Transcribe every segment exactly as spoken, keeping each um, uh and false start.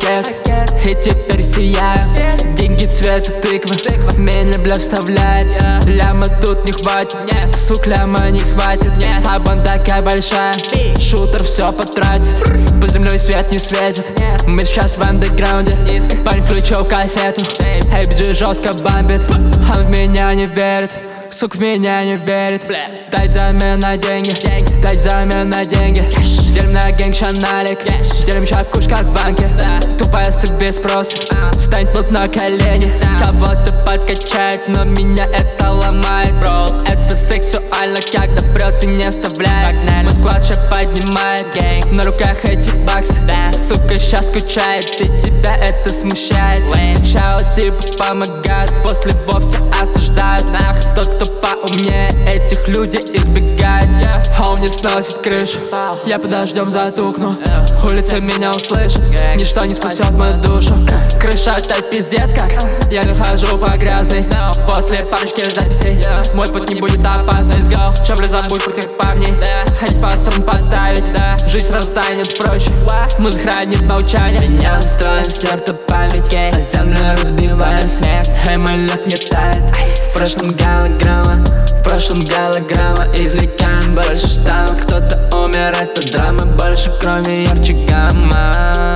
ракет, и теперь сияю. Деньги цвета тыквы, меня бля вставляет. Ляма тут не хватит, сук ляма не хватит. А банда такая большая, шутер все потратит. По землей свет не светит, мы сейчас в андеграунде. Парень включил кассету, эй, биджи жестко бомбит. Он в меня не верит, сук в меня не верит. Дай взамен на деньги, дай взамен на деньги. Делим на гэнг шаналик, делим шакуш как в банке. Тупая сук без спроса, встань тут на колени. Кого-то подкачает, но меня это ломает. Бро, это сексуально, когда прет и не вставляет. Мой склад ща поднимает, на руках эти баксы. Сука щас скучает, и тебя это смущает. Сначала типа помогают, после вовсе осуждают. Тот, кто поумнее этих людей избегает. Он не сносит крышу, я под дождем затухну. Улица меня услышит, ничто не спасет мою душу. Крыша опять пиздец как, я не хожу по грязной. После парочки записей мой путь не будет опасный. Шабля забудь про тех парней, они способны подставить. Жизнь сразу станет проще, музыка хранит молчание. Меня устроен стерта память, на землю разбивая смех. Эй, мой лед не тает, в прошлом голограмма, в прошлом голограмма. Извлекаем больше штаммов, кто-то умер, это драма. Больше крови, ярче гамма.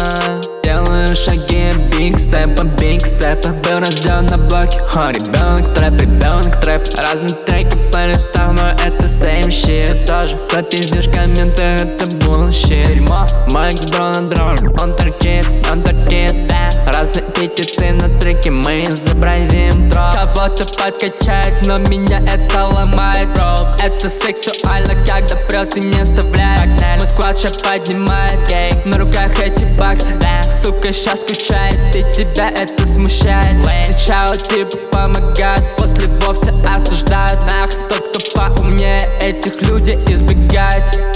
Делаю шаги, биг степа, биг степа. Был рожден на блоке, о, ребенок трэп, ребенок трэп. Разные треки по листам, но это same shit. Ты тоже попиздишь комменты, это bullshit. Дерьмо, Майк с дрона дрон, он торчит, он торчит, да. Разные эпитеты на треке, мы изобразим троп. Кого-то подкачает, но меня это ломает, бро. Это сексуально, когда прет и не вставляет. Мой склад ща поднимает, на руках эти баксы. Сука щас скучает, и тебя это смущает. Сначала типа помогают, после вовсе осуждают. Нах, тот, кто поумнее этих людей избегает.